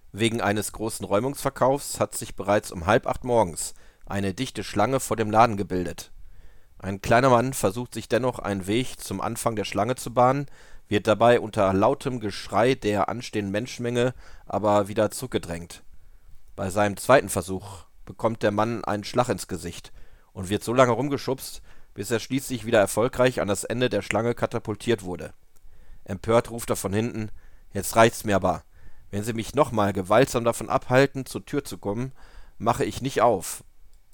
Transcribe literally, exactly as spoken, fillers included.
Wegen eines großen Räumungsverkaufs hat sich bereits um halb acht morgens eine dichte Schlange vor dem Laden gebildet. Ein kleiner Mann versucht sich dennoch einen Weg zum Anfang der Schlange zu bahnen, wird dabei unter lautem Geschrei der anstehenden Menschenmenge aber wieder zurückgedrängt. Bei seinem zweiten Versuch bekommt der Mann einen Schlag ins Gesicht und wird so lange rumgeschubst, bis er schließlich wieder erfolgreich an das Ende der Schlange katapultiert wurde. Empört ruft er von hinten: „Jetzt reicht's mir aber. Wenn Sie mich nochmal gewaltsam davon abhalten, zur Tür zu kommen, mache ich nicht auf,